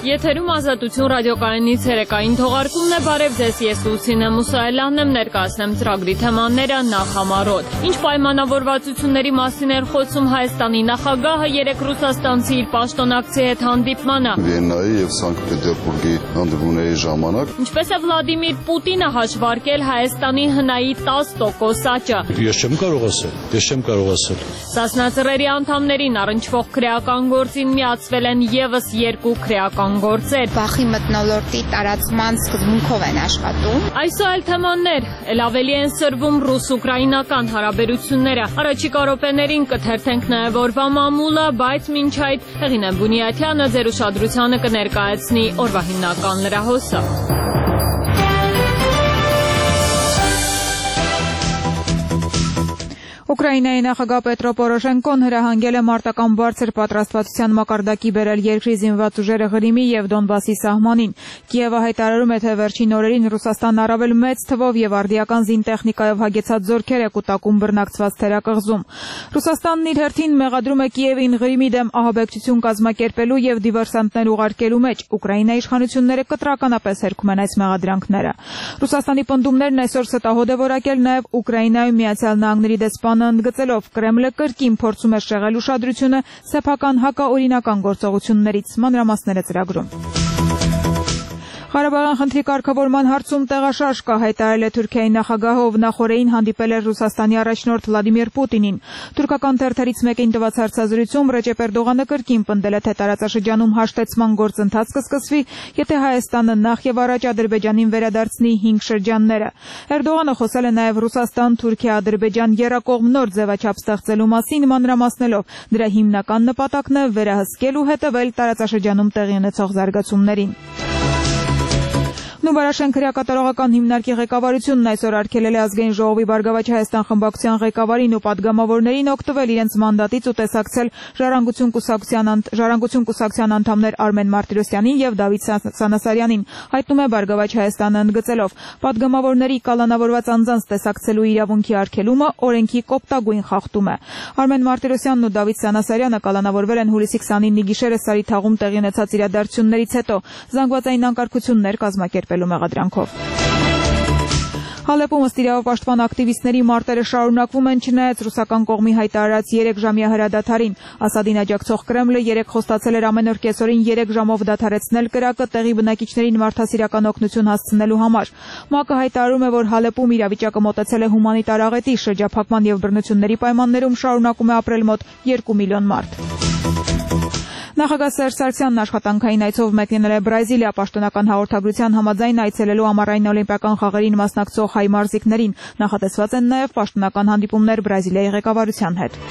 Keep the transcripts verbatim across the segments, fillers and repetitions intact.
Եթերում Ազատություն ռադիոկայանից երեկային թողարկումն է, բարև ձեզ, ես Լուսինե Մուսայելյանն եմ, ներկայացնեմ ծրագրի թեմաները նախամարոտ։ Ինչ պայմանավորվածությունների մասին էր խոսում Հայաստանի նախագահը երեկ ռուսաստանցի իր պաշտոնակցի հետ հանդիպմանը։ Վիեննայի եւ Սանկտ Պետերբուրգի հանդիպումների ժամանակ։ Ինչպես է Վլադիմիր Պուտինը հաշվարկել Հայաստանի հնայի տասը տոկոս աճը։ Ես չեմ կարող ասել, ես չեմ կարող ասել։ Սասնաձրերի անդամներին առնչվող քրեական գործին միացվել են եւս երկու քրեական գործեր։ Բախի մթնոլորտի տարածման սկզբունքով են աշխատում։ Այսօր այլ թեմաներ, ել ավելի են սրվում ռուս-ուկրաինական հարաբերությունները։ Առաջիկա րոպեներին կթերթենք նաև օրվա մամուլը, բայց մինչ այդ Հեղինե Բունյաթյանը ձեր ուշադրությանը կներկայացնի օրվա հիմնական լրահոսը։ Ուկրաինայի նախագահ Պետրո Պորոշենկոն հրահանգել է մարտական բարձր պատրաստվածության մակարդակի բերել երկրի զինված ուժերը Ղրիմի եւ Դոնբասի սահմանին։ Կիևը հայտարարում է, թե վերջին օրերին Ռուսաստանն առավել մեծ թվով եւ արդիական զինտեխնիկայով հագեցած զորքեր է կուտակում բռնակցված թերակղզում։ Ռուսաստանն իր հերթին մեղադրում է Կիևին Ղրիմի դեմ ահաբեկչություն կազմակերպելու եւ դիվերսանտներ ուղարկելու մեջ։ Ուկրաինայի իշխանությունները կտրականապես հերքում են այս մեղադրանքները։ Ռուսաստանի պնդումներն այսօր ստահոդ է որակել նաեւ Ուկրաինայում Միացյալ Նահանգների դեսպան ընդգծելով Կրեմլը կրկին փորձում է շեղել ուշադրությունը սեփական հակաօրինական գործողություններից, մանրամասները ծրագրում։ Ղարաբաղյան խնդրի կարգավորման հարցում տեղաշարժ կա, հայտարարել է Թուրքիայի նախագահը, ով նախորդին հանդիպել էր Ռուսաստանի առաջնորդ Վլադիմիր Պուտինին։ Թուրքական թերթերից մեկին տված հարցազրույցում Ռեջեփ Էրդողանը կրկին պնդել է, թե տարածաշրջանում հաշտեցման գործընթաց կսկսվի, եթե Հայաստանը նախ եւ առաջ Ադրբեջանին վերադարձնի հինգ շրջանները։ Էրդողանը խոսել է նաեւ Ռուսաստան-Թուրքիա-Ադրբեջան եռակողմ նոր ձևաչափ ստեղծելու մասին, մանրամասնելով դրա հիմնական նպատակն է վերահսկել ու հետևել տարածաշրջանում տեղի ունեցող զարգացումներին։ Նուբարաշեն քրեակատարողական հիմնարկի ղեկավարությունն այսօր արգելել է ազգային ժողովի Բարգավաճ Հայաստան խմբակցության ղեկավարին ու պատգամավորներին օգտվել իրենց մանդատից ու տեսակցել Ժառանգություն կուսակցության Ժառանգություն կուսակցության անդամներ Արմեն Մարտիրոսյանին եւ Դավիթ Սանասարյանին, հայտնում է Բարգավաճ Հայաստանը ընդգծելով. Պատգամավորների կալանավորված անձանց տեսակցելու իրավունքի արգելումը օրենքի կոպտագույն խախտում է։ Արմեն Մարտիրոսյանն ու Դավիթ Սանասարյանը կալանավորվել են հուլիսի քսանինի գիշերը Սարիթաղում տեղի ունեցած իրադարձություններից հետո զանգվածային անկարգություններ կազմակերպելու մեղադրանքով։ Հալեպում ըստ իրավապաշտպան ակտիվիստների մարտերը շարունակվում են չնայած ռուսական կողմի հայտարարած երեք ժամյա հրադադարին։ Ասադին աջակցող Կրեմլը երեկ խոստացել էր ամեն օր կեսօրին երեք ժամով դադարեցնել կրակը տեղի բնակիչներին մարդասիրական օգնություն հասցնելու համար։ ՄԱԿ-ը հայտարարում է, որ Հալեպում իրավիճակը մոտեցել է հումանիտար աղետի, շրջափակման եւ բռնությունների պայմաններում շարունակում է ապրել մոտ երկու միլիոն մարդ։ Նախագահ Սերժ Սարգսյանն աշխատանքային այցով մեկնել է Բրազիլիա, պաշտոնական հաղորդագրության համաձայն այցելելու ամառային օլիմպիական խաղերին մասնակցող հայ մարզիկներին։ Նախատեսված են նաև պաշտոնական հանդիպումներ Բրազիլիայի ղեկավարության հետ։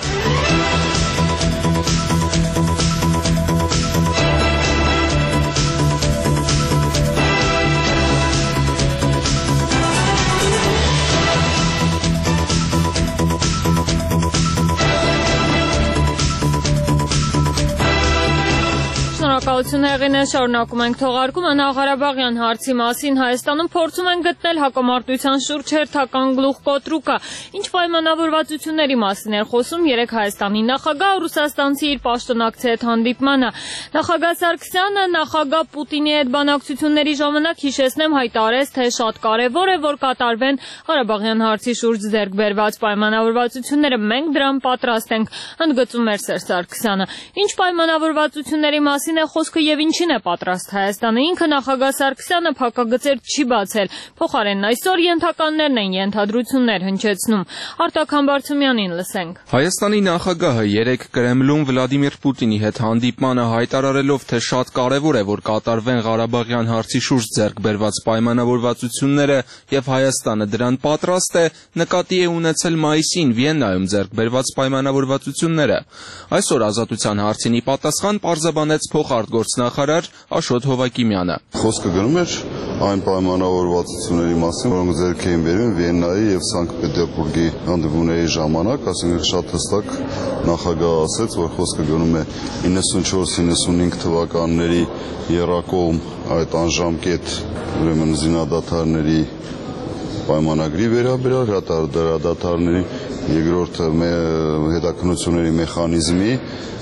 Շնորհակալություն Հեղինե, շարունակում ենք թողարկումը Ղարաբաղյան հարցի մասին։ Հայաստանում փորձում են գտնել հակամարտության շուրջ հերթական գլուխկոտրուկը։ Ինչ պայմանավորվածությունների մասին էր խոսում երեկ Հայաստանի նախագահը ռուսաստանցի իր պաշտոնակցի հետ հանդիպմանը։ Նախագահ Սարգսյանը նախագահ Պուտինի հետ բանակցությունների ժամանակ, հիշեցնեմ, հայտարարեց, թե շատ կարևոր է, որ կատարվեն Ղարաբաղյան հարցի շուրջ ձեռք բերված պայմանավորվածությունները։ Մենք դրան պատրաստ ենք, ընդգծում էր Սերժ Սարգսյանը։ Ինչ պայմանավորվածությունների մասին է խոսքը եւ ինչին է պատրաստ Հայաստանը։ Ինքը նախագահ Սարգսյանը փակագծեր չի բացել, փոխարենն այսօր ենթականներն են ենթադրություններ հնչեցնում։ Արտակ Համբարձումյանին լսենք։ Հայաստանի նախագահը երեկ Կրեմլում Վլադիմիր Պուտինի հետ հանդիպմանը հայտարարելով, թե շատ կարևոր է, որ կատարվեն Ղարաբաղյան հարցի շուրջ ձեռք բերված պայմանավորվածությունները եւ Հայաստանը դրան պատրաստ է, նկատի է ունեցել մայիսին Վիեննայում ձեռք բերված պայմանավորվածությունները։ Այսօր ազատության հարցին ի պատասխան պարզաբանեց փոխարտգործնախարար Աշոտ Հովակիմյանը։ Խոսքը գնում էր այն պայմանավորվածությունների մասին, որոնք ձեռք էին բերում Վիեննայի եւ Սանկտ Պետերբուրգի հանդիպումների ժամանակ, ասենք շատ հստակ նախագահը ասաց, որ խոսքը գնում է իննսունչորս իննսունհինգ թվականների եռակողմ այդ անժամկետ ուրեմն զինադադարների պայմանագրի վերաբերյալ, հրադադարների երկրորդ հետաքննությունների մեխանիզմի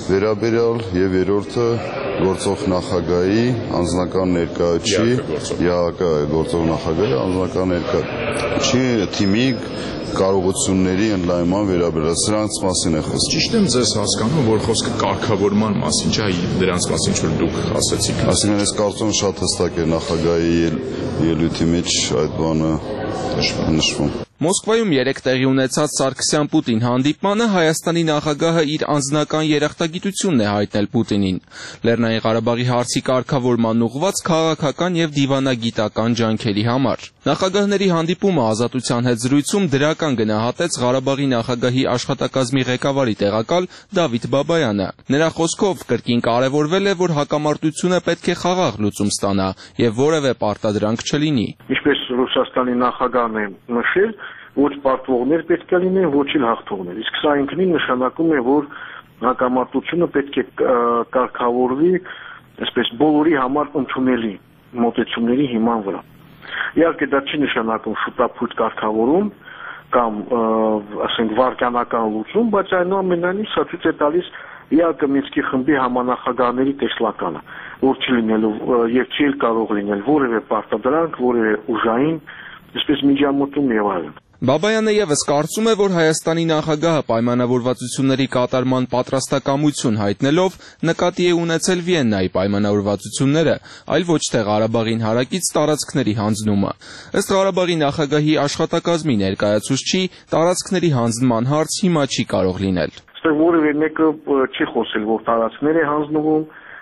վերաբերյալ եւ երրորդը գործող նախագահի անձնական ներկայացի ԵԱՀԿ գործող նախագահի անձնական ներկայացի թիմի կարողությունների ընդլայնման վերաբերյալ սրանց մասին է խոսքը։ Ճիշտ եմ ձեզ հասկանում, որ խոսքը կարգավորման մասին չէ, դրանց մասին որ դուք ասացիք։ Այսինքն ես կարծում եմ շատ հստակ է նախագահի ելույթի մեջ այդ բանը նշվում։ Մոսկվայում երեկ տեղի ունեցած Սարգսյան-Պուտին հանդիպմանը Հայաստանի նախագահը իր անձնական երախտագիտությունն է հայտնել Պուտինին։ Լեռնային Ղարաբաղի հարցի կարգավորման ուղղված քաղաքական եւ դիվանագիտական ջանքերի համար։ Նախագահների հանդիպումը Ազատության հետ զրույցում դրական գնահատեց Ղարաբաղի նախագահի աշխատակազմի ղեկավարի տեղակալ Դավիթ Բաբայանը։ Նրա խոսքով կրկին կարևորվել է, որ հակամարտությունը պետք է խաղաղ լուծում ստանա եւ որևէ պարտադրանք չլինի։ Ինչպես Ռուսաստանի նախագահն է նշել, ոչ պարտվողներ պետք է լինեն, ոչ էլ հաղթողներ։ Իսկ սա ինքնին նշանակում է, որ հակամարտությունը պետք է կարգավորվի, այսպես բոլորի համար ընդունելի մոտեցումների հիման վրա։ Իհարկե դա չի նշանակում շուտապույտ կարգավորում կամ ասենք վարկանական լուծում, բայց այնուամենայնիվ սա ցույց է տալիս իհարկե Մինսկի խմբի համանախագահների տեսլականը, որ չի լինելու եւ չի կարող լինել որևէ պարտադրանք, որևէ ուժային, այսպես միջամտում եւ այլն։ Բաբայանը եւս կարծում է, որ Հայաստանի նախագահը պայմանավորվածությունների կատարման պատրաստակամություն հայտնելով նկատի է ունեցել Վիեննայի պայմանավորվածությունները, այլ ոչ թե Ղարաբաղին հարակից տարածքների հանձնումը։ Ըստ Ղարաբաղի նախագահի աշխատակազմի ներկայացուցչի, տարածքների հանձնման հարց հիմա չի կարող լինել։ Այստեղ որևէ մեկը չի խոսել, որ տարածքներ է հանձնվում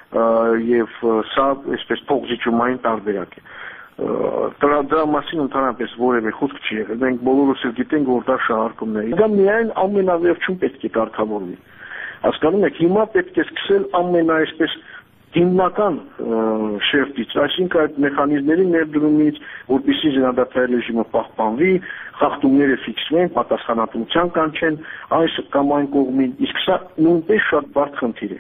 եւ սա այսպես փոխզիջումային տարբերակ է։ Դրա դրա մասին ընդհանրապես որևէ խոսք չի եղել։ Մենք բոլորս էլ գիտենք, որ դա շահարկումներ է։ Դա միայն ամենավերջում պետք է կարգավորվի։ Հասկանում եք, հիմա պետք է սկսել ամենաայսպես հիմնական շերտից, այսինքն այդ մեխանիզմների ներդրումից, որպեսզի զինադադարի ռեժիմը պահպանվի, խախտումները ֆիքսվեն, պատասխանատվության կանչեն այս կամ այն կողմին, իսկ սա նույնպես շատ բարդ խնդիր է։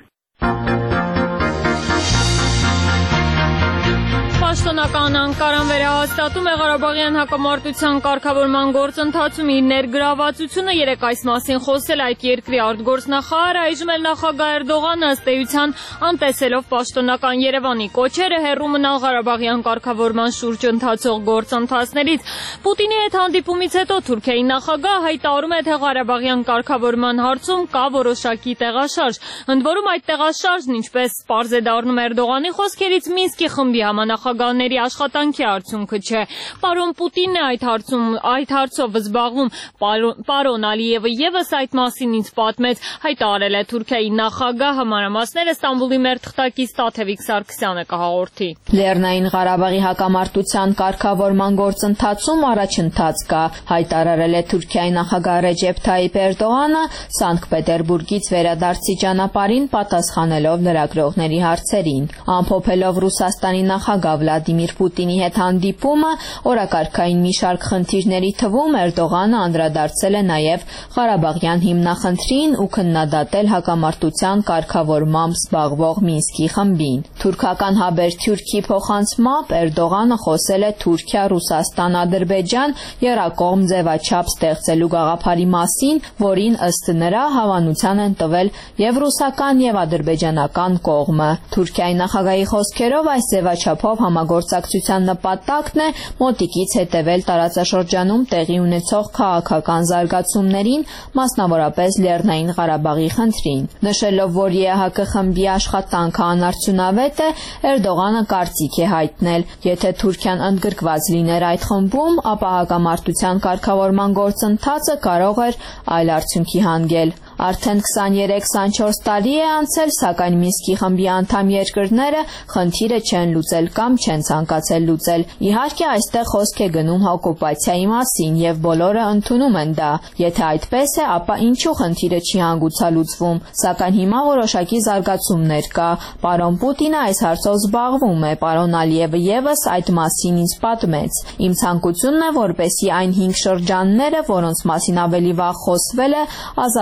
Պաշտոնական Անկարան վերահաստատում է Ղարաբաղյան հակամարտության կարգավորման գործընթացում իր ներգրավվածությունը։ Երեկ այս մասին խոսել այդ երկրի արտգործնախարարը, այժմ էլ նախագահ Էրդողանը ըստ էության անտեսելով պաշտոնական Երևանի կոչերը հեռու մնալ Ղարաբաղյան կարգավորման շուրջ ընթացող գործընթացներից։ Պուտինի հետ հանդիպումից հետո Թուրքիայի նախագահը հայտարարում է, թե Ղարաբաղյան կարգավորման հարցում կա որոշակի տեղաշարժ։ Ընդ որում այդ տեղաշարժն, ինչպես պարզ է դառնում Էրդողանի խոսքերից, Մինսկի խմբի համանախագահների աշխատանքի արդյունքը չէ։ Պարոն Պուտինն է այդ հարցում այդ հարցով զբաղվում։ Պարոն Ալիևը եւս այդ մասին ինձ պատմեց, հայտարարել է Թուրքիայի նախագահը, մանրամասները Ստամբուլի մեր թղթակից Տաթևիկ Սարգսյանը կհաղորդի։ Լեռնային Ղարաբաղի հակամարտության կարգավորման գործընթացում առաջընթաց կա, հայտարարել է Թուրքիայի նախագահ Ռեջեփ Թայիփ Էրդողանը Սանկտ Պետերբուրգից վերադարձի ճանապարհին պատասխանելով լրագրողների հարցերին։ Ամփոփելով Ռուսաստանի նախագահ Վլադիմիր Պուտինի հետ հանդիպումը, օրակարգային մի շարք խնդիրների թվում Էրդողանը անդրադարձել է նաև Ղարաբաղյան հիմնախնդրին ու քննադատել հակամարտության կարգավորմամբ զբաղվող Մինսկի խմբին։ Թուրքական Հաբերթյուրքի փոխանցմամբ Էրդողանը խոսել է Թուրքիա, Ռուսաստան, Ադրբեջան եռակողմ ձևաչափ ստեղծելու գաղափարի մասին, որին ըստ նրա հավանության են տվել եւ ռուսական եւ ադրբեջանական կողմը։ Թուրքիայի նախագահի խոսքերով այս ձևաչափով համագործակցության նպատակն է մոտիկից հետևել տարածաշրջանում տեղի ունեցող քաղաքական զարգացումներին, մասնավորապես Լեռնային Ղարաբաղի խնդրին։ Նշելով, որ ԵԱՀԿ խմբի աշխատանքը անարդյունավետ է, Էրդողանը կարծիք է հայտնել, եթե Թուրքիան ընդգրկված լիներ այդ խմբում, ապա հակամարտության կարգավորման գործընթացը կարող էր այլ արդյունքի հանգել։ Արդեն քսաներեք քսանչորս տարի է անցել, սակայն Մինսկի խմբի անդամ երկրները խնդիրը չեն լուծել կամ չեն ցանկացել լուծել։ Իհարկե, այստեղ խոսք է գնում օկուպացիայի մասին եւ բոլորը ընդունում են դա։ Եթե այդպես է, ապա ինչու խնդիրը չի հանգուցալուծվում, սակայն հիմա որոշակի զարգացումներ կա։ Պարոն Պուտինը այս հարցով զբաղվում է, պարոն Ալիևը եւս այդ մասին ինձ պատմեց։ Իմ ցանկությունն է, որպեսզի այն հինգ շրջանները, որոնց մասին ավելի վաղ խոսվել է, ազատվեն։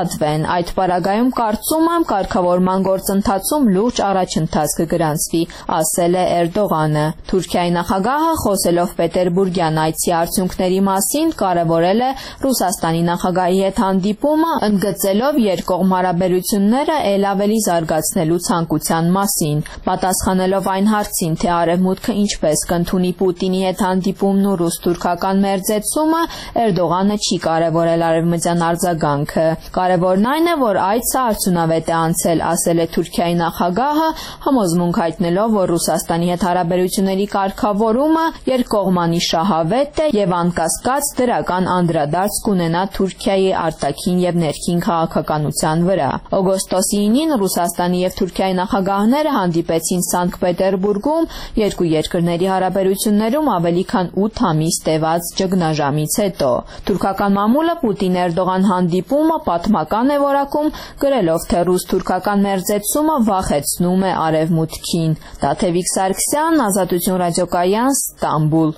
են։ Այդ պարագայում կարծում եմ կարգավորման գործընթացում լուրջ առաջընթաց կգրանցվի, ասել է Էրդողանը։ Թուրքիայի նախագահը խոսելով Պետերբուրգյան այցի արդյունքների մասին կարևորել է Ռուսաստանի նախագահի հետ հանդիպումը, ընդգծելով երկկողմ հարաբերությունները ել ավելի զարգացնելու ցանկության մասին։ Պատասխանելով այն հարցին, թե Արևմուտքը ինչպես կընդունի Պուտինի հետ հանդիպումն ու ռուս-թուրքական մերձեցումը, Էրդողանը չի կարևորել արևմտյան արձագանքը։ Կարևորն այն է, որ այցը արդյունավետ է անցել, ասել է Թուրքիայի նախագահը, համոզմունք հայտնելով, որ Ռուսաստանի հետ հարաբերությունների կարգավորումը երկկողմանի շահավետ է եւ անկասկած դրական անդրադարձ կունենա Թուրքիայի արտաքին եւ ներքին քաղաքականության վրա։ Օգոստոսի ինին Ռուսաստանի եւ Թուրքիայի նախագահները հանդիպեցին Սանկտ Պետերբուրգում երկու երկրների հարաբերություններում ավելի քան ութ ամիս տևած ճգնաժամից հետո։ Թուրքական մամուլը Պուտին-Էրդողան հանդիպումը պատմական է որակում, գրելով, թե ռուս-թուրքական մերձեցումը վախեցնում է Արևմուտքին։ Տաթևիկ Սարգսյան, Ազատություն ռադիոկայան, Ստամբուլ։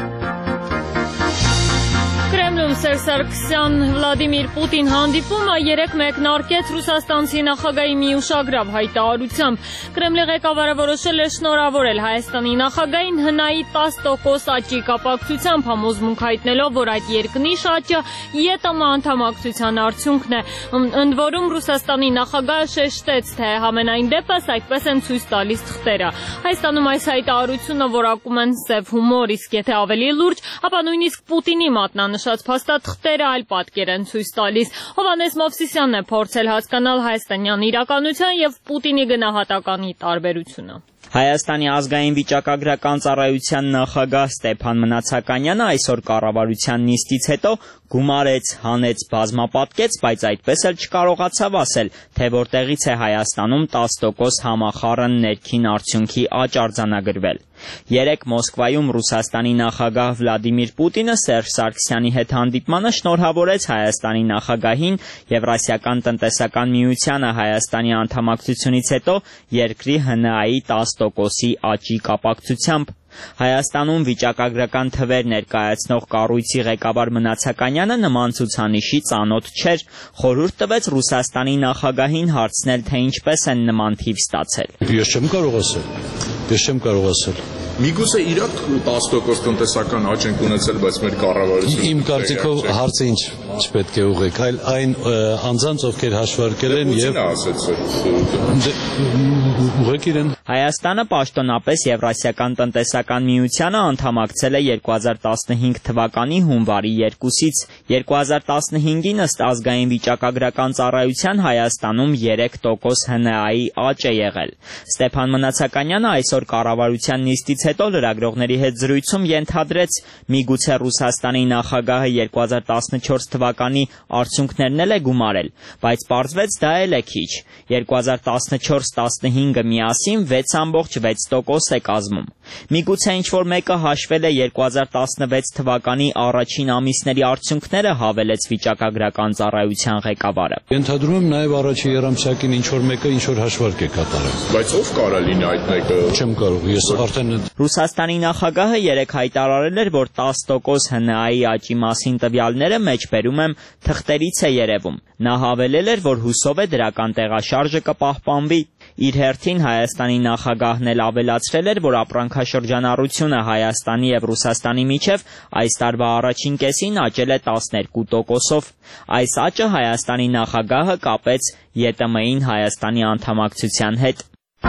Կրեմլում Սերժ Սարգսյան Վլադիմիր Պուտին հանդիպումը երեկ մեկնարկեց ռուսաստանցի նախագահի մի ուշագրավ հայտարարությամբ։ Կրեմլի ղեկավարը որոշել է շնորհավորել Հայաստանի նախագահին հնայի տասը տոկոս աճի կապակցությամբ, համոզմունք հայտնելով, որ այդ երկնիշ աճը ԵՏՄ անդամակցության արդյունքն է։ Ընդ որում Ռուսաստանի նախագահը շեշտեց, թե համենայն դեպս այդպես են ցույց տալիս թղթերը։ Հայաստանում այս հայտարարությունը որակում են սև հումոր, իսկ եթե ավելի լուրջ, ապա նույնիսկ Պուտինի մատնանշած փաստաթղթերը այլ պատկեր են ցույց տալիս։ Հովհաննես Մովսիսյանն է փորձել հասկանալ հայաստանյան իրականության եւ Պուտինի գնահատականի տարբերությունը։ Հայաստանի ազգային վիճակագրական ծառայության նախագահ Ստեփան Մնացականյանը այսօր կառավարության նիստից հետո գումարեց, հանեց, բազմապատկեց, բայց այդպես էլ չկարողացավ ասել, թե որտեղից է Հայաստանում տասը տոկոս համախառն ներքին արդյունքի աճ արձանագրվել։ Երեկ Մոսկվայում Ռուսաստանի նախագահ Վլադիմիր Պուտինը Սերժ Սարգսյանի հետ հանդիպմանը շնորհավորեց Հայաստանի նախագահին Եվրասիական տնտեսական միությանը Հայաստանի անդամակցությունից հետո երկրի ՀՆԱ-ի տասը տոկոսի աճի կապակցությամբ։ Հայաստանում վիճակագրական թվեր ներկայացնող կառույցի ղեկավար Մնացականյանը նման ցուցանիշի ծանոթ չէր, խորհուրդ տվեց Ռուսաստանի նախագահին հարցնել, թե ինչպես են նման թիվ ստացել։ Ես չեմ կարող ասել։ Ես չեմ կարող ասել։ Միգուցե իրոք տասը տոկոս տնտեսական աճ ենք ունեցել, բայց մեր կառավարությունը Իմ կարծիքով հարցը ինչ չպետք է ուղղեք, այլ այն անձանց, ովքեր հաշվարկել են եւ ուղղեք իրեն։ Հայաստանը պաշտոնապես Եվրասիական տնտեսական միությանը անդամակցել է երկու հազար տասնհինգ թվականի հունվարի երկուսից։ երկու հազար տասնհինգին ըստ ազգային վիճակագրական ծառայության Հայաստանում երեք տոկոս ՀՆԱ-ի աճ է եղել։ Ստեփան Մնացականյանը այսօր կառավարության նիստից հետո լրագրողների հետ զրույցում ենթադրեց, միգուցե Ռուսաստանի նախագահը երկու հազար տասնչորս թվականի արդյունքներն էլ է գումարել, բայց պարզվեց դա էլ է քիչ։ երկու հազար տասնչորս տասնհինգը միասին վեց ամբողջ վեց տոկոս է կազմում։ Միգուցե ինչ-որ մեկը հաշվել է երկու հազար տասնվեց թվականի առաջին ամիսների արդյունքները, հավելեց վիճակագրական ծառայության ղեկավարը։ Ենթադրում եմ նաև առաջի երամսյակին ինչ-որ մեկը ինչ-որ հաշվարկ է կատարել։ Բայց ով կարա լինի այդ մեկը։ Չեմ կարող, ես արդեն Ռուսաստանի նախագահը երեկ հայտարարել էր, որ տասը տոկոս ՀՆԱ-ի աճի մասին տվյալները մեջբերում եմ թղթերից է երևում։ Նա հավելել էր, որ հուսով է դրական տեղաշարժը կպահպանվի։ Իր հերթին Հայաստանի նախագահն էլ ավելացրել էր, որ ապրանքաշրջանառությունը Հայաստանի եւ Ռուսաստանի միջև այս տարվա առաջին կեսին աճել է տասներկու տոկոսով։ Այս աճը Հայաստանի նախագահը կապեց ԵՏՄ-ին Հայաստանի անդամակցության հետ։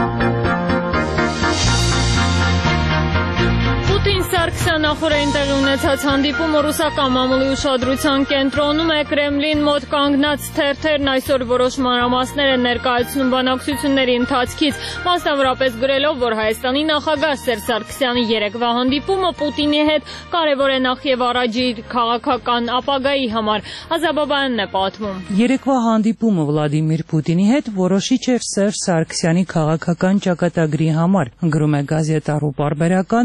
Սարգսյան նախորդին տեղի ունեցած հանդիպումը ռուսական մամուլի ուշադրության կենտրոնում է։ Կրեմլին մոտ կանգնած թերթերն այսօր որոշ մանրամասներ են ներկայացնում բանակցությունների ընթացքից, մասնավորապես գրելով, որ Հայաստանի նախագահ Սերժ Սարգսյանի երեկվա հանդիպումը Պուտինի հետ կարևոր է նախ եւ առաջ իր քաղաքական ապագայի համար։ Ազաբաբայանն է պատմում։ Երեկվա հանդիպումը Վլադիմիր Պուտինի հետ որոշիչ էր Սերժ Սարգսյանի քաղաքական ճակատագրի համար, գրում է գազետա Ռու պարբերականը,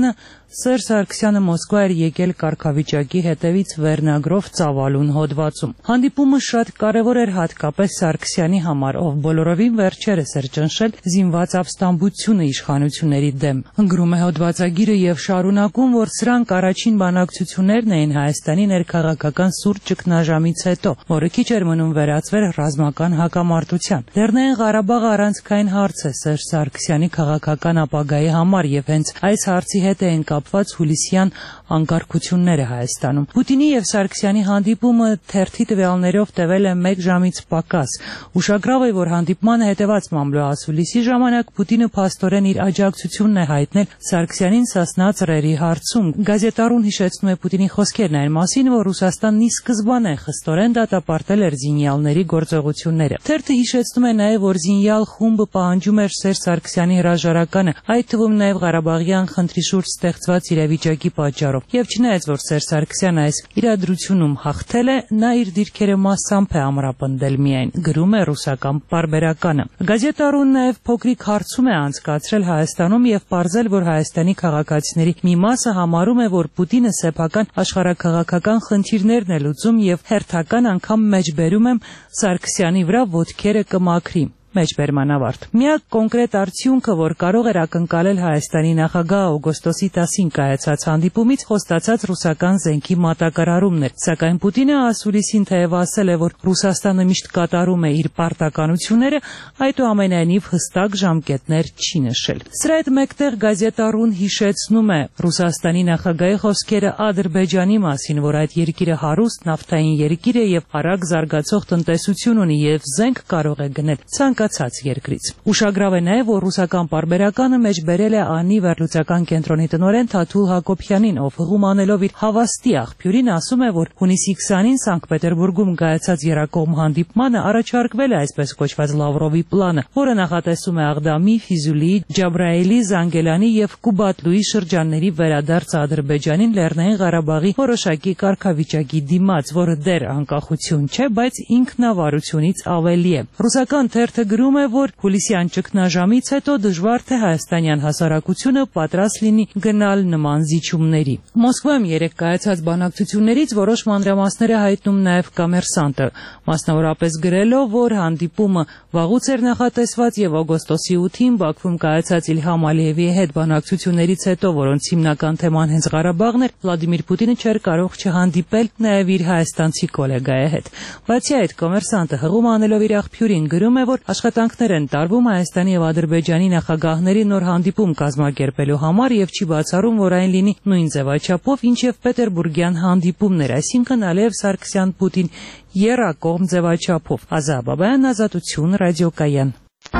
Սերժ Սարգսյանը Մոսկվա էր եկել կարգավիճակի հետևից վերնագրով ծավալուն հոդվածում։ Հանդիպումը շատ կարևոր էր հատկապես Սարգսյանի համար, ով բոլորովին վերջերս էր ճնշել զինված ապստամբությունը իշխանությունների դեմ։ Գրում է հոդվածագիրը եւ շարունակում, որ սրանք առաջին բանակցություններն էին Հայաստանի ներքաղաքական սուր ճգնաժամից հետո, որը քիչ էր մնում վերածվեր ռազմական հակամարտության։ Լեռնային Ղարաբաղը առանցքային հարց է Սերժ Սարգսյանի քաղաքական ապագայի համար եւ հենց այս հարցի հետ էին կապված հուլիսյան անկարգությունները Հայաստանում։ Պուտինի եւ Սարգսյանի հանդիպումը թերթի տվյալներով տևել է մեկ ժամից պակաս։ Ուշագրավ է, որ հանդիպմանը հետեւած մամլոասուլիսի ժամանակ Պուտինը փաստորեն իր աջակցությունն է հայտնել Սարգսյանին Սասնա ծռերի հարցում։ Գազետարուն հիշեցնում է Պուտինի խոսքերն այն մասին, որ Ռուսաստանն ի սկզբանե խստորեն դատապարտել էր զինյալների գործողությունները։ Թերթը հիշեցնում է նաև, որ զինյալ խումբը պահանջում էր Սերժ Սարգսյանի հրաժարականը, այդ թվում նաև Ղարաբաղյան խնդրի շուրջ ստեղծված իրավիճակի պատճառով։ Եվ չնայած որ Սերժ Սարգսյանը այս իրադրությունում հաղթել է, նա իր դիրքերը մասամբ է ամրապնդել միայն, գրում է ռուսական պարբերականը։ Գազետարուն նաև փոքրիկ հարցում է անցկացրել Հայաստանում եւ պարզել, որ Հայաստանի քաղաքացիների մի մասը համարում է, որ Պուտինը սեփական աշխարհաքաղաքական խնդիրներն է լուծում եւ հերթական անգամ մեջբերում եմ Սարգսյանի վրա ոտքերը կմաքրի։ Մեջբերման ավարտ։ Միակ կոնկրետ արդյունքը, որ կարող էր ակնկալել Հայաստանի նախագահ օգոստոսի տասին կայացած հանդիպումից, խոստացած ռուսական զենքի մատակարարումն էր, սակայն Պուտինը ասուլիսին թեև ասել է, որ Ռուսաստանը միշտ կատարում է իր պարտականությունները, այդուամենայնիվ հստակ ժամկետներ չի նշել։ Սրա հետ մեկտեղ գազետարուն հիշեցնում է Ռուսաստանի նախագահի խոսքերը Ադրբեջանի մասին, որ այդ երկիրը հարուստ նավթային երկիր է եւ արագ զարգացող տնտեսություն ունի եւ զենք կարող է գնել ցանկացած երկրից։ Ուշագրավ է նաև, որ ռուսական պարբերականը մեջբերել է ԱՆԻ վերլուծական կենտրոնի տնօրեն Թաթուլ Հակոբյանին, ով հղում անելով իր հավաստի աղբյուրին ասում է, որ հունիսի քսանին Սանկտ Պետերբուրգում կայացած երկկողմ հանդիպմանը առաջարկվել է այսպես կոչված Լավրովի պլանը, որը նախատեսում է Աղդամի, Ֆիզուլիի, Ջաբրայելի, Զանգելանի եւ Կուբատլուի շրջանների վերադարձ Ադրբեջանին Լեռնային Ղարաբաղի որոշակի կարգավիճակի դիմաց, որը դեռ անկախություն չէ, բայց ինքնավարությունից ավելի է։ Ռուսական թերթը գրում է, որ հուլիսյան ճգնաժամից հետո դժվար թե հայաստանյան հասարակությունը պատրաստ լինի գնալ նման զիջումների։ Մոսկվայում երեկ կայացած բանակցություններից որոշ մանրամասներ է հայտնում նաև Կոմերսանտը, մասնավորապես գրելով, որ հանդիպումը վաղուց էր նախատեսված եւ օգոստոսի ութին Բաքվում կայացած Իլհամ Ալիևի հետ բանակցություններից հետո, որոնց հիմնական թեման հենց Ղարաբաղն էր, Վլադիմիր Պուտինը չէր կարող չհանդիպել նաև իր հայաստանցի գոլեգայի հետ։ Բացի այդ, Կոմերսանտը հղում անելով իր աղբյուրին գրում է, որ աշխատանքներ են տարվում Հայաստանի եւ Ադրբեջանի նախագահների նոր հանդիպում կազմակերպելու համար եւ չի բացառում, որ այն լինի նույն ձևաչափով, ինչ եւ Պետերբուրգյան հանդիպումներ, այսինքն Ալիև Սարգսյան-Պուտին եռակողմ ձևաչափով։ Ազա Բաբայան, Ազատություն, Ռադիոկայան։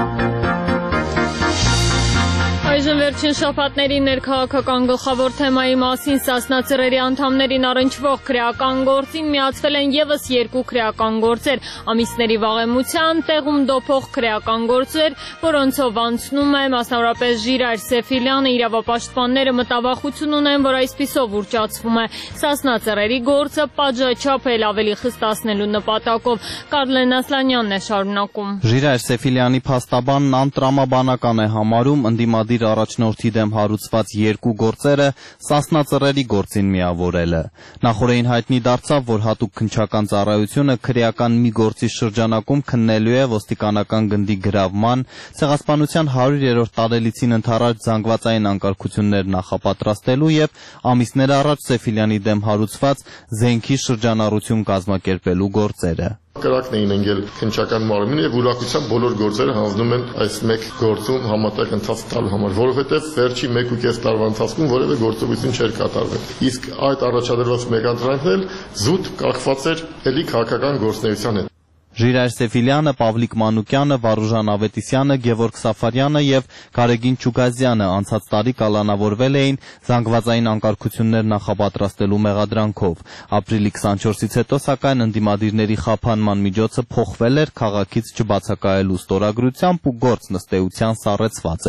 Այժմ վերջին շաբաթների ներքաղաքական գլխավոր թեմայի մասին Սասնա ծռերի անդամներին առնչվող քրեական գործին միացվել են եւս երկու քրեական գործեր, ամիսների վաղեմության տեղում դոփող քրեական գործեր, որոնցով անցնում է մասնավորապես Ժիրայր Սեֆիլյանը, իրավապաշտպանները մտավախություն ունեն, որ այսպիսով ուռճացվում է Սասնա ծռերի գործը պատժաչափ էլ ավելի խստացնելու նպատակով։ Կարլեն Ասլանյանն է շարունակում։ Ժիրայր Սեֆիլյանի փաստաբանն անտրամաբանական է համարում ընդդիմադիր առաջնորդի դեմ հարուցված երկու գործերը Սասնա ծռերի գործին միավորելը։ Նախորդին հայտնի դարձավ, որ հատուկ քննչական ծառայությունը քրեական մի գործի շրջանակում քննելու է ոստիկանական գնդի գրավման, ցեղասպանության հարյուրերորդ տարելիցին ընթരാճ զանգվածային անկարգություններ նախապատրաստելու եւ ամիսներ առաջ Սեֆիլյանի դեմ հարուցված զենքի շրջանառություն կազմակերպելու գործերը։ Կրակն էին ընկել քննչական մարմինը եւ ուրախությամբ բոլոր գործերը հանձնում են այս մեկ գործում համատեղ ընթացք տալու համար, որովհետեւ վերջի մեկ ու կես տարվա ընթացքում որևէ գործողություն չէր կատարվել։ Իսկ այդ առաջադրված մեկադրանքն էլ զուտ կախված էր ելի քաղաքական գործունեության հետ։ Ժիրայր Սեֆիլյանը, Պավլիկ Մանուկյանը, Վարուժան Ավետիսյանը, Գևորգ Սաֆարյանը եւ Կարեգին Չուգազյանը անցած տարի կալանավորվել էին զանգվածային անկարգություններ նախապատրաստելու մեղադրանքով։ Ապրիլի քսանչորսից հետո սակայն ընդդիմադիրների խափանման միջոցը փոխվել էր քաղաքից չբացակայելու ստորագրությամբ ու գործ նստեության սառեցված էր։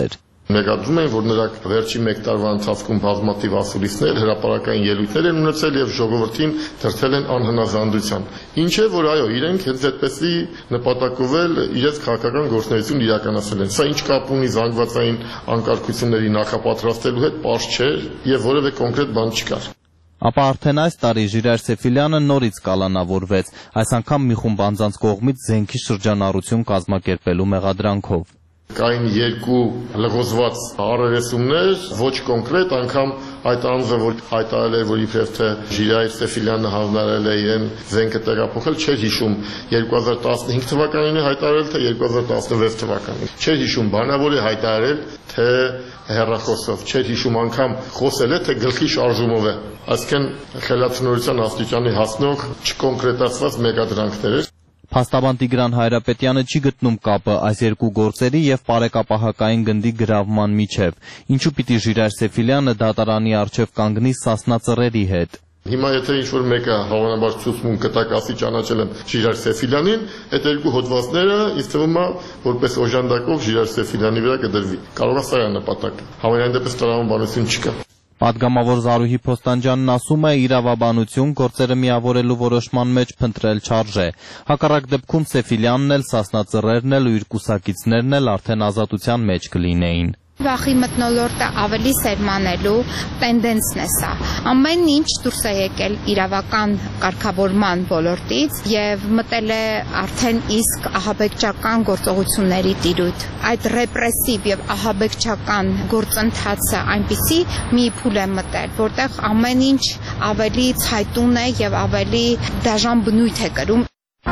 Մեկադրում են, որ նրանք վերջի մեկ տարվա ընթացքում բազմաթիվ ասուլիսներ, հրապարակային ելույթներ են ունեցել եւ ժողովրդին դրդել են անհնազանդության։ Ինչ է, որ այո, իրենք հենց այդպեսի նպատակով էլ իրենց քաղաքական գործունեություն իրականացրել են։ Սա ինչ կապ ունի զանգվածային անկարգությունների նախապատրաստելու հետ, պարզ չէ եւ որևէ կոնկրետ բան չկար։ Ապա արդեն այս տարի Ժիրայր Սեֆիլյանը նորից կալանավորվեց, այս անգամ մի խումբ անձանց կողմից զենքի շրջանառություն կազմակերպելու մեղադրանքով։ Կային երկու լղոզված առերեսումներ, ոչ կոնկրետ, անգամ այդ անձը, որ հայտարարել էր, որ իբրև թե Ժիրայր Սեֆիլյանը հանձնարարել է իրեն զենքը տեղափոխել, չէր հիշում երկու հազար տասնհինգ թվականին է հայտարարել, թե երկու հազար տասնվեց թվականին։ Չէր հիշում բանավոր է հայտարարել, թե հեռախոսով, չէր հիշում անգամ խոսել է, թե գլխի շարժումով է։ Այսինքն խելացնորության աստիճանի հասնող չկոնկրետացված մեկադրանքներ էր։ Փաստաբան Տիգրան Հայրապետյանը չի գտնում կապը այս երկու գործերի եւ պարեկապահակային գնդի գրավման միջեւ։ Ինչու պիտի Ժիրայր Սեֆիլյանը դատարանի առջեւ կանգնի Սասնա ծռերի հետ։ Հիմա եթե ինչ-որ մեկը հավանաբար ցուցմունք կտակ ասի ճանաչել եմ Ժիրայր Սեֆիլյանին, այդ երկու հոդվածները ինձ թվում է որպես օժանդակով Ժիրայր Սեֆիլյանի վրա կդրվի։ Կարող է սա նպատակը։ Համենայն դեպս տրամաբանություն չկա։ Պատգամավոր Զարուհի Փոստանջյանն ասում է, իրավաբանություն գործերը միավորելու որոշման մեջ փնտրել չարժե։ Հակառակ դեպքում Սեֆիլյանն էլ, Սասնա ծռերն էլ ու իր կուսակիցներն էլ արդեն ազատության մեջ կլինեին։ Վախի մթնոլորտը ավելի սերմանելու տենդենսն է սա։ Ամեն ինչ դուրս է եկել իրավական կարգավորման ոլորտից եւ մտել է արդեն իսկ ահաբեկչական գործողությունների տիրույթ։ Այդ ռեպրեսիվ եւ ահաբեկչական գործընթացը այնպիսի մի փուլ է մտել, որտեղ ամեն ինչ ավելի ցայտուն է եւ ավելի դաժան բնույթ է կրում։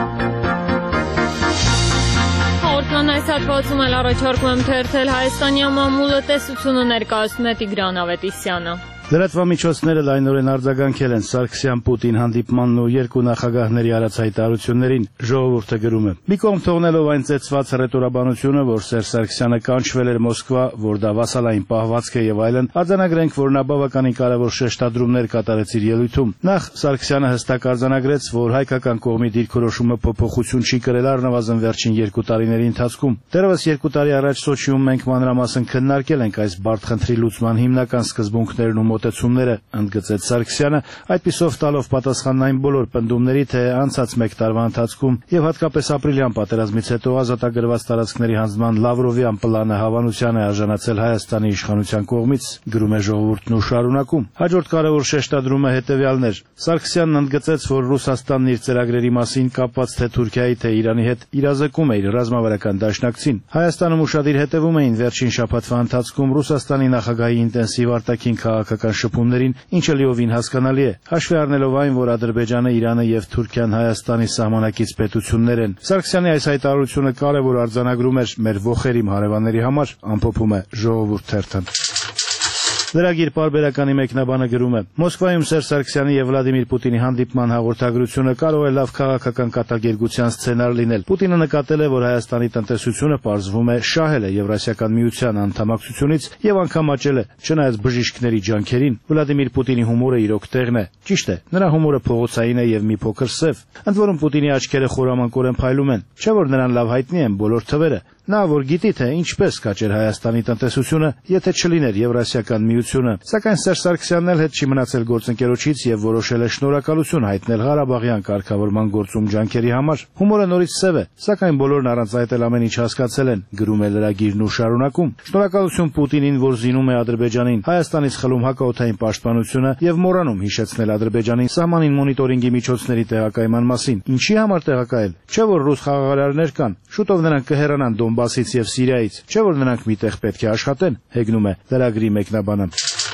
Հաղորդման այս հատվածում էլ առաջարկում եմ թերթել Հայաստանի ամամուլը տեսությունը ներկայացնում է Տիգրան Ավետիսյանը։ Լրատվամիջոցները լայնորեն արձագանքել են Սարգսյան-Պուտին հանդիպմանն ու երկու նախագահների արած հայտարարություններին, ժողովուրդը գրում է. Մի կողմ թողնելով այն ծեծված հռետորաբանությունը, որ Սերժ Սարգսյանը կանչվել էր Մոսկվա, որ դա վասալային պահվածք է եւ այլն, արձանագրենք, որ նա բավականին կարևոր շեշտադրումներ կատարեց իր ելույթում։ Նախ Սարգսյանը հստակ արձանագրեց, որ հայկական կողմի դիրքորոշումը փոփոխություն չի կրել առնվազն վերջին երկու տարիների ընթացքում։ Դեռևս երկու տարի առաջ Սոչիում մենք մանրամասն քննարկել ենք այս բարդ խնդրի լուծման հիմնական սկզբունքներն ու մոտեցումները, ընդգծեց Սարգսյանը, այդպիսով տալով պատասխանն այն բոլոր պնդումների, թե անցած մեկ տարվա ընթացքում եւ հատկապես ապրիլյան պատերազմից հետո ազատագրված տարածքների հանձնման Լավրովյան պլանը հավանության է արժանացել Հայաստանի իշխանության կողմից, գրում է ժողովուրդն ու շարունակում։ Հաջորդ կարևոր շեշտադրումը հետեւյալն էր. Սարգսյանն ընդգծեց, որ Ռուսաստանն իր ծրագրերի մասին կապված թե Թուրքիայի, թե Իրանի հետ իրազեկում է իր ռազմավարական դաշնակցին։ Հայաստանում ուշադիր հետևում էին վերջին շաբաթվա ընթացքում Ռուսաստանի նախագահի ինտենսիվ արտաքին քաղաքական շփումներին, ինչը լիովին հասկանալի է, հաշվի առնելով այն, որ Ադրբեջանը, Իրանը եւ Թուրքիան Հայաստանի սահմանակից պետություններ են։ Սարգսյանի այս հայտարարությունը կարևոր արձանագրում էր մեր ոխերիմ հարևանների համար, ամփոփում է Ժողովուրդ թերթը։ Լրագիր պարբերականի մեկնաբանը գրում է. Մոսկվայում Սերժ Սարգսյանի եւ Վլադիմիր Պուտինի հանդիպման հաղորդագրությունը կարող է լավ քաղաքական կատակերգության սցենար լինել։ Պուտինը նկատել է, որ Հայաստանի տնտեսությունը պարզվում է շահել է Եվրասիական միության անդամակցությունից եւ անգամ աճել է, չնայած բժիշկների ջանքերին։ Վլադիմիր Պուտինի հումորը իրոք տեղն է։ Ճիշտ է, նրա հումորը փողոցային է եւ մի փոքր սև։ Ընդ որում Պուտինի աչքերը խորամանկորեն փայլում են, չէ՞ որ նրան լավ հայտնի են բոլոր թվերը։ Նա որ գիտի, թե ինչպես կաճեր Հայաստանի տնտեսությունը, եթե չլիներ Եվրասիական միությունը, սակայն Սերժ Սարգսյանն էլ հետ չի մնացել գործընկերոջից եւ որոշել է շնորհակալություն հայտնել Ղարաբաղյան կարգավորման գործում ջանքերի համար։ Հումորը նորից սև է, սակայն բոլորն առանց այդ էլ ամեն ինչ հասկացել են, գրում է լրագիրն ու շարունակում։ Շնորհակալություն Պուտինին, որ զինում է Ադրբեջանին, Հայաստանից խլում հակաօդային պաշտպանությունը եւ մոռանում հիշեցնել Ադրբեջանին սահմանին մոնիտորինգի միջոցների տեղակայման մասին։ Ինչի համար տեղակայել։ Չէ՞ որ ռուս խաղաղարարներ կան, շուտով նրանք կհեռանան Դոնբասից եւ Սիրիայից, չէ՞ որ նրանք միտեղ պետք է աշխատեն, հեգնում է լրագրի մեկնաբանը։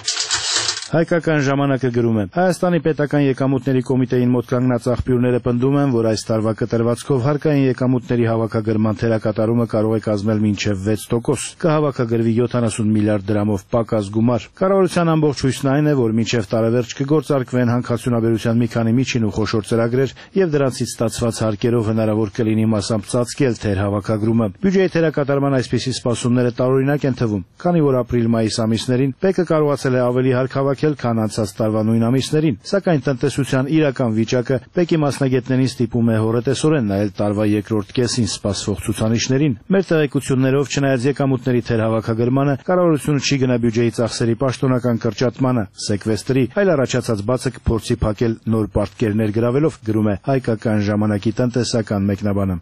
Հայկական ժամանակը գրում է. Հայաստանի պետական եկամուտների կոմիտեին մոտ կանգնած աղբյուրները պնդում են, որ այս տարվա կտրվածքով հարկային եկամուտների հավաքագրման թերակատարումը կարող է կազմել մինչև վեց տոկոս։ Կհավաքագրվի յոթանասուն միլիարդ դրամով պակաս գումար։ Կառավարության ամբողջ հույսն այն է, որ մինչև տարեվերջ կգործարկվեն հանքարդյունաբերության մի քանի միջին ու խոշոր ծրագրեր եւ դրանցից ստացված հարկերով հնարավոր կլինի մասամբ ծածկել թերհավաքագրումը։ Բյուջեի թերակատարման այսպիսի սպասումները տարօրինակ են թվում, քանի որ ապրիլ-մայիս ամիսներին ՊԵԿ-ը կարողացել է ավելի հարկ հավաքել հավաքել, քան անցած տարվա նույն ամիսներին, սակայն տնտեսության իրական վիճակը Պեկի մասնագետներին ստիպում է հորետեսորեն նայել տարվա երկրորդ կեսին սպասվող ցուցանիշներին։ Մեր տեղեկություններով, չնայած եկամուտների թերհավաքագրմանը, կառավարությունը չի գնա բյուջեի ծախսերի պաշտոնական կրճատմանը, սեկվեստրի, այլ առաջացած բացը կփորձի փակել նոր պարտքեր գրավելով, գրում է Հայկական ժամանակի տնտեսական մեկնաբանը։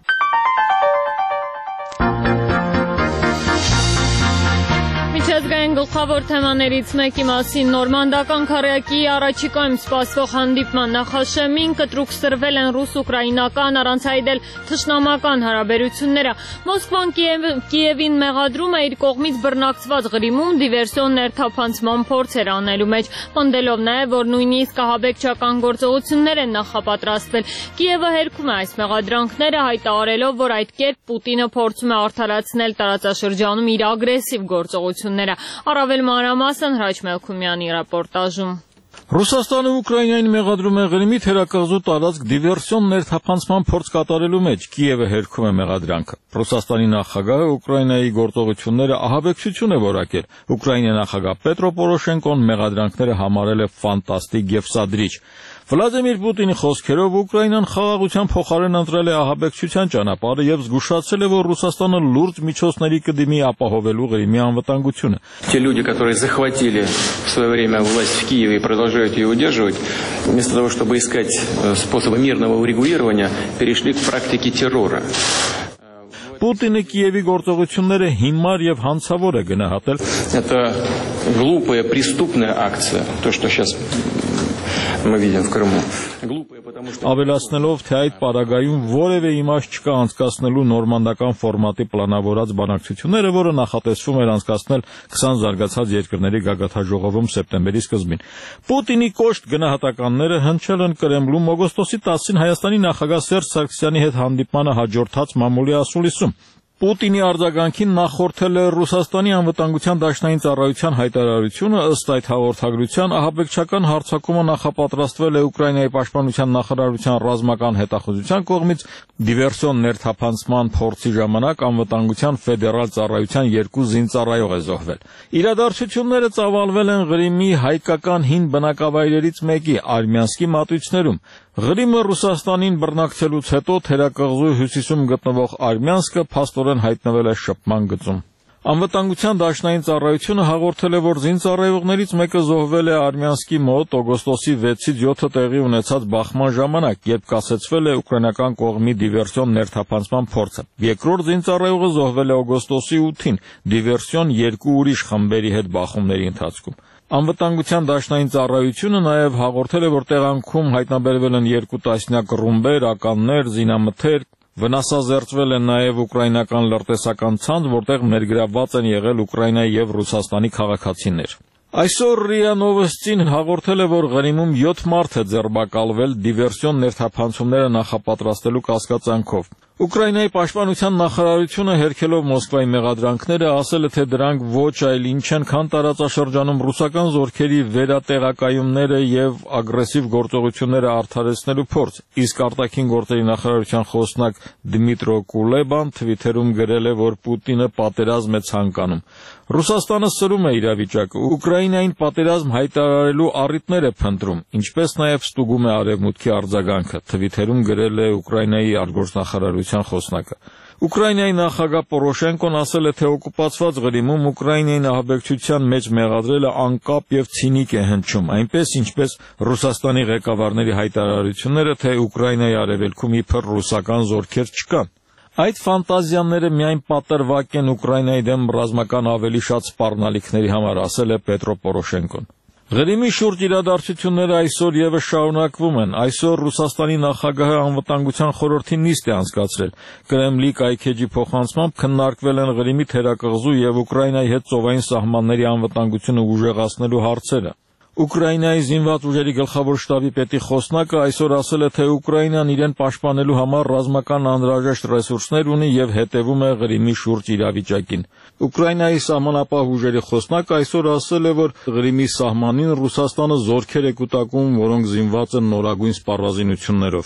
Միջազգային գլխավոր թեմաներից մեկի մասին նորմանդական քառյակի առաջիկայում սպասվող հանդիպման նախաշեմին կտրուկ սրվել են ռուս-ուկրաինական, առանց այդ էլ թշնամական հարաբերությունները։ Մոսկվան Կիևին մեղադրում է իր կողմից բռնակցված Ղրիմում դիվերսիոն ներթափանցման փորձեր անելու մեջ, պնդելով նաև, որ նույնիսկ ահաբեկչական գործողություններ են նախապատրաստվել։ Կիևը հերքում է այս մեղադրանքները, հայտարարելով, որ այդ կերպ Պուտինը փորձում է արդարացնել տարածաշրջանում իր ագրեսիվ գործողությունները։ Առավել մանրամասն Հրաչ Մելքումյանի ռեպորտաժում։ Ռուսաստանը Ուկրաինային մեղադրում է Ղրիմի թերակղզու տարածք դիվերսիոն ներթափանցման փորձ կատարելու մեջ, Կիևը հերքում է մեղադրանքը։ Ռուսաստանի նախագահը Ուկրաինայի գործողությունները ահաբեկչություն է որակել։ Ուկրաինայի նախագահ Պետրո Պորոշենկոն մեղադրանքները համարել է ֆանտաստիկ եւ սադրիչ։ Վլադիմիր Պուտինի խոսքերով Ուկրաինան խաղաղության փոխարեն ընտրել է ահաբեկչության ճանապարհը եւ զգուշացել է, որ Ռուսաստանը լուրջ միջոցների կդիմի ապահովելու Ղրիմի անվտանգությունը։ Те люди, которые захватили в свое время власть в Киеве и продолжают ее удерживать, вместо того, чтобы искать способы мирного урегулирования, перешли к практике террора. Պուտինը Կիևի գործողությունները հիմար եւ հանցավոր է գնահատել։ Это глупая преступная акция, то, что сейчас мы видим в Крыму. Ավելացնելով, թե այդ պարագայում որևէ իմաստ չկա անցկացնելու նորմանդական ֆորմատի պլանավորած բանակցությունները, որը նախատեսվում էր անցկացնել քսան զարգացած երկրների գագաթնաժողովում սեպտեմբերի սկզբին։ Պուտինի կոշտ գնահատականները հնչել են Կրեմլում օգոստոսի տասին Հայաստանի նախագահ Սերժ Սարգսյանի հետ հանդիպմանը հաջորդած մամուլի ասուլիսում։ Պուտինի արձագանքին նախորդել է Ռուսաստանի անվտանգության դաշնային ծառայության հայտարարությունը, ըստ այդ հաղորդագրության ահաբեկչական հարձակումը նախապատրաստվել է Ուկրաինայի պաշտպանության նախարարության ռազմական հետախուզության կողմից դիվերսիոն ներթափանցման փորձի ժամանակ անվտանգության ֆեդերալ ծառայության երկու զինծառայող է զոհվել։ Իրադարձությունները ծավալվել են Ղրիմի հայկական հին բնակավայրերից մեկի Արմյանսկի մատույցներում։ Ղրիմը Ռուսաստանին բռնակցելուց հետո թերակղզու հյուսիսում գտնվող Արմյանսկը փաստորեն հայտնվել է շփման գծում։ Անվտանգության դաշնային ծառայությունը հաղորդել է, որ զինծառայողներից մեկը զոհվել է Արմյանսկի մոտ օգոստոսի վեցից յոթը տեղի ունեցած բախման ժամանակ, երբ կասեցվել է ուկրաինական կողմի դիվերսիոն ներթափանցման փորձը։ Երկրորդ զինծառայողը զոհվել է օգոստոսի ութին դիվերսիոն երկու ուրիշ խմբերի հետ բախումների ընթացքում։ Անվտանգության դաշնային ծառայությունը նաև հաղորդել է, որ տեղանքում հայտնաբերվել են երկու տասնյակ ռումբեր, ականներ, զինամթեր, վնասազերծվել են նաև ուկրաինական լրտեսական ցանց, որտեղ ներգրավված են եղել Ուկրաինայի եւ Ռուսաստանի քաղաքացիներ։ Այսօր ՌԻԱ Նովոստին հաղորդել է, որ Ղրիմում յոթ մարդ է ձերբակալվել դիվերսիոն ներթափանցումները նախապատրաստելու կասկածանքով։ Ուկրաինայի պաշտպանության նախարարությունը հերքելով Մոսկվայի մեղադրանքները ասել է, թե դրանք ոչ այլ ինչ են, քան տարածաշրջանում ռուսական զորքերի վերատեղակայումները եւ ագրեսիվ գործողությունները արդարացնելու փորձ, իսկ արտաքին գործերի նախարարության խոսնակ Դմիտրո Կուլեբան թվիթերում գրել է, որ Պուտինը պատերազմ է ցանկանում։ Ռուսաստանը սրում է իրավիճակը, Ուկրաինային պատերազմ հայտարարելու առիթներ է փնտրում, ինչպես նաև ստուգում է արևմուտքի արձագանքը, թվիթերում գրել է Ուկրաինայի արտգործնախարարության խոսնակը։ Ուկրաինայի նախագահ Պորոշենկոն ասել է, թե օկուպացված Ղրիմում Ուկրաինային ահաբեկչության մեջ մեղադրելը անկապ եւ ցինիկ է հնչում, այնպես ինչպես Ռուսաստանի ղեկավարների հայտարարությունները, թե Ուկրաինայի արևելքում իբր ռուսական զորքեր չկան։ Այդ ֆանտազիաները միայն պատրվակ են Ուկրաինայի դեմ ռազմական ավելի շատ սպառնալիքների համար, ասել է Պետրո Պորոշենկոն։ Ղրիմի շուրջ իրադարձությունները այսօր եւս շարունակվում են։ Այսօր Ռուսաստանի նախագահը անվտանգության խորհրդի նիստ է անցկացրել։ Կրեմլի կայքեջի փոխանցմամբ քննարկվել են Ղրիմի թերակղզու եւ Ուկրաինայի հետ ծովային սահմանների անվտանգությունը ուժեղացնելու հարցերը։ Ուկրաինայի զինված ուժերի գլխավոր շտաբի պետի խոսնակը այսօր ասել է, թե Ուկրաինան իրեն պաշտպանելու համար ռազմական անհրաժեշտ ռեսուրսներ ունի եւ հետեւում է Ղրիմի շուրջ իրավիճակին։ Ուկրաինայի սահմանապահ ուժերի խոսնակը այսօր ասել է, որ Ղրիմի սահմանին Ռուսաստանը զորքեր է կուտակում, որոնք զինված են նորագույն սպառազինություններով։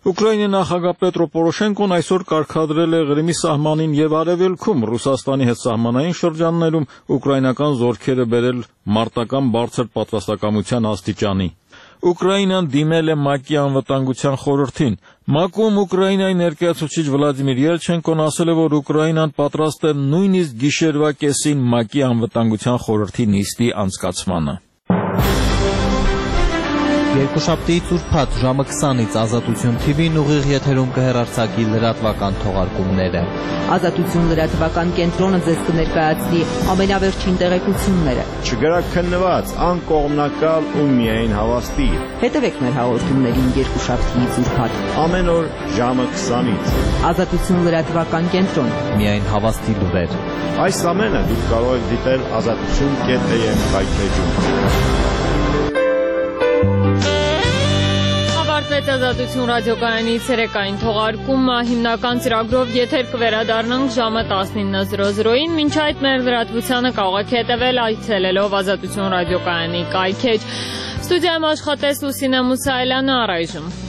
Ուկրաինի նախագահ Պետրո Պորոշենկոն այսօր կարգադրել է Ղրիմի սահմանին եւ արևելքում Ռուսաստանի հետ սահմանային շրջաններում ուկրաինական զորքերը բերել մարտական բարձր պատրաստակամության աստիճանի։ Ուկրաինան դիմել է ՄԱԿ-ի անվտանգության խորհրդին։ ՄԱԿ-ում Ուկրաինայի ներկայացուցիչ Վլադիմիր Ելչենկոն ասել է, որ Ուկրաինան պատրաստ է նույնիսկ գիշերվա կեսին ՄԱԿ-ի անվտանգության խորհրդի նիստի անցկացմանը։ Երկուշաբթիից ուրբաթ ժամը քսանից Ազատություն թի վին ուղիղ եթերում կհեռարձակի լրատվական թողարկումները։ Ազատություն լրատվական կենտրոնը ձեզ կներկայացնի ամենավերջին տեղեկությունները։ Չգրաքննված, անկողմնակալ ու միայն հավաստի։ Հետևեք մեր հաղորդումներին երկուշաբթիից ուրբաթ ամեն օր ժամը քսանից։ Ազատություն լրատվական կենտրոն։ Միայն հավաստի լուրեր։ Այս ամենը դուք կարող եք դիտել ազատություն կետ է եմ կայքեջում։ Ավարտվեց Ազատություն ռադիոկայանի ցերեկային թողարկումը, հիմնական ծրագրով եթեր կվերադառնանք ժամը տասնինը զրո զրոին, մինչ այդ մեր լրատվությանը կարող եք հետևել այցելելով Ազատություն ռադիոկայանի կայքեջ։ Ստուդիայում աշխատեց Լուսինե Մուսայելյանը, առայժմ